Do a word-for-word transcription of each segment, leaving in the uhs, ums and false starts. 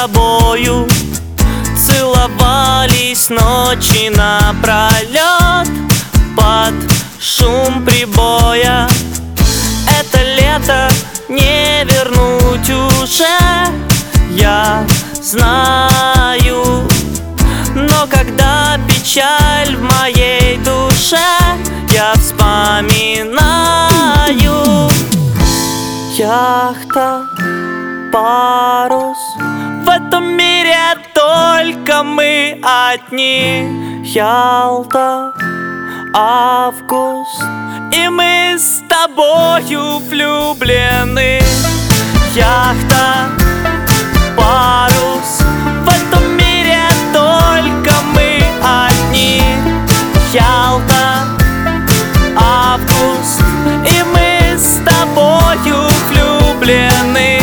тобою целовались ночи напролет под шум прибоя. Это лето не вернуть уже, я знаю. Но когда печаль в моей душе, я вспоминаю. Яхта, парус, в этом мире только мы одни. Ялта, август, и мы с тобою влюблены. Яхта, парус, в этом мире только мы одни. Ялта, август, и мы с тобою влюблены.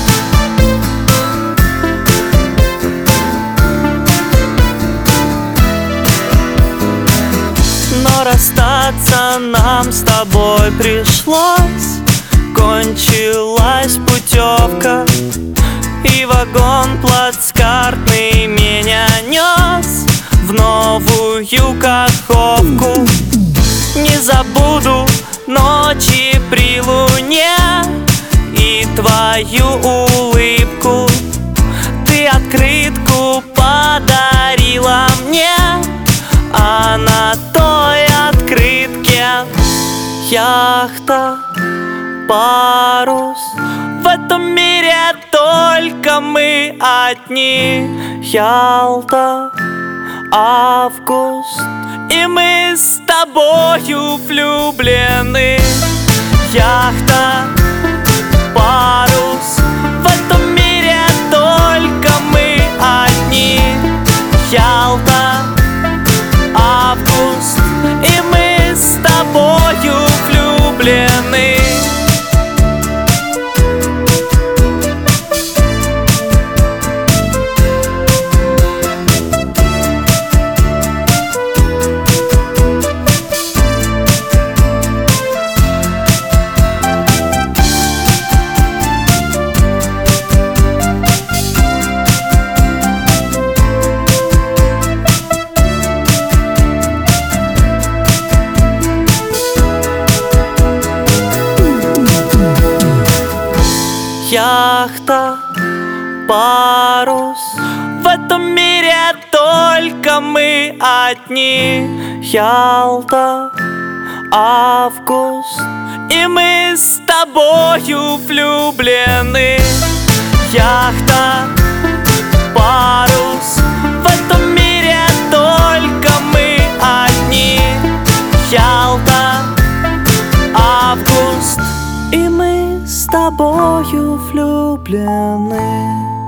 Но расстаться нам с тобой пришлось. Кончилась путевка, и вагон плацкартный меня нес в новую Каховку. Не забуду ночи при луне и твою улыбку. Ты открытку подарила мне, а на той открытке яхта, парус, в этом мире только мы одни. Ялта, август, и мы с тобою влюблены. Яхта, парус, в этом мире только мы одни. Ялта, август, и мы с тобою влюблены. Яхта, парус, в этом мире только мы одни. Ялта, август, и мы с тобою влюблены. Яхта, парус, в этом мире только мы одни. Ялта, август, и мы с тобою влюблены.